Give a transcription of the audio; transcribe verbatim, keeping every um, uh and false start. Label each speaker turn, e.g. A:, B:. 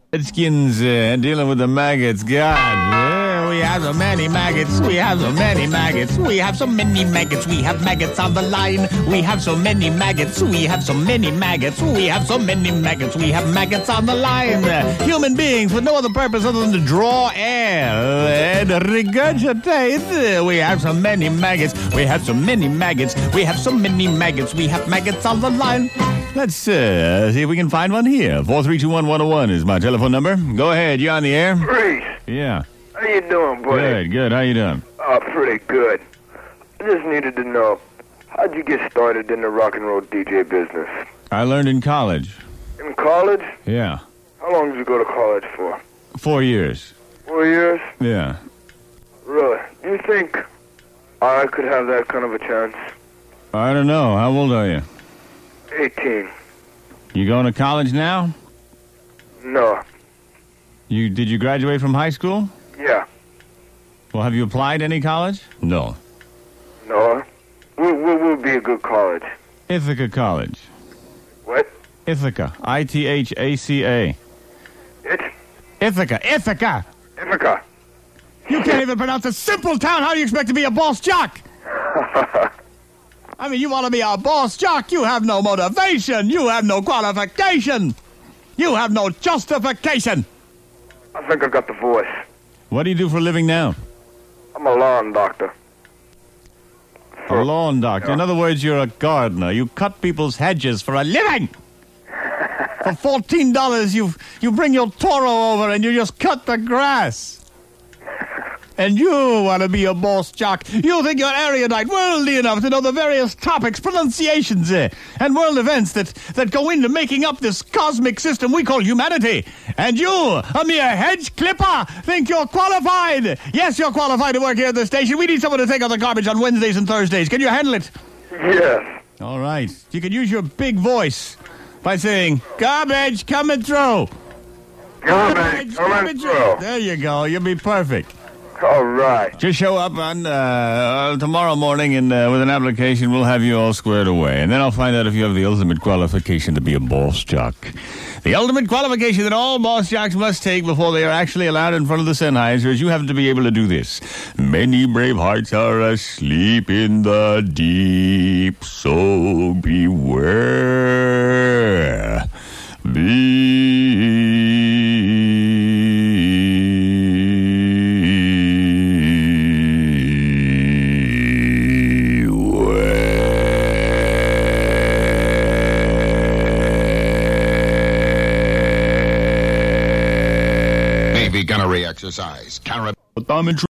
A: Redskins uh, dealing with the maggots. God, yeah, we have so many maggots. We have so many maggots. We have so many maggots. We have maggots on the line. We have so many maggots. We have so many maggots. We have so many maggots. We have maggots on the line. Uh, human beings for no other purpose other than to draw air and regurgitate. Uh, we have so many maggots. We have so many maggots. We have so many maggots. We have maggots on the line. Let's uh, see if we can find one here. four three two one, one oh one is my telephone number. Go ahead, you on the air?
B: Reese.
A: Yeah.
B: How you doing, buddy?
A: Good, good. How you doing?
B: Oh, pretty good. I just needed to know, how'd you get started in the rock and roll D J business?
A: I learned in college.
B: In college?
A: Yeah.
B: How long did you go to college for?
A: Four years.
B: Four years?
A: Yeah.
B: Really? Do you think I could have that kind of a chance?
A: I don't know. How old are you?
B: eighteen.
A: You going to college now?
B: No.
A: You Did you graduate from high school?
B: Yeah.
A: Well, have you applied to any college? No.
B: No. What, what would be a good college?
A: Ithaca College.
B: What?
A: Ithaca. I T H A C A.
B: It?
A: Ithaca. Ithaca.
B: Ithaca.
A: You can't even pronounce a simple town. How do you expect to be a boss jock? I mean, you want to be a boss jock. You have no motivation. You have no qualification. You have no justification.
B: I think I got the voice.
A: What do you do for a living now?
B: I'm a lawn doctor.
A: A lawn doctor.
B: Yeah.
A: In other words, you're a gardener. You cut people's hedges for a living. For fourteen dollars, you you bring your Toro over and you just cut the grass. And you want to be a boss jock. You think you're erudite, worldly enough to know the various topics, pronunciations, uh, and world events that, that go into making up this cosmic system we call humanity. And you, a mere hedge clipper, think you're qualified. Yes, you're qualified to work here at the station. We need someone to take out the garbage on Wednesdays and Thursdays. Can you handle it?
B: Yes.
A: All right. You can use your big voice by saying, garbage coming through.
B: Garbage coming through.
A: There you go. You'll be perfect.
B: All right.
A: Just show up on uh, tomorrow morning and uh, with an application. We'll have you all squared away. And then I'll find out if you have the ultimate qualification to be a boss jock. The ultimate qualification that all boss jocks must take before they are actually allowed in front of the Sennheiser is you have to be able to do this. Many brave hearts are asleep in the deep, so beware. Beware.
C: Gunnery exercise. Carrot.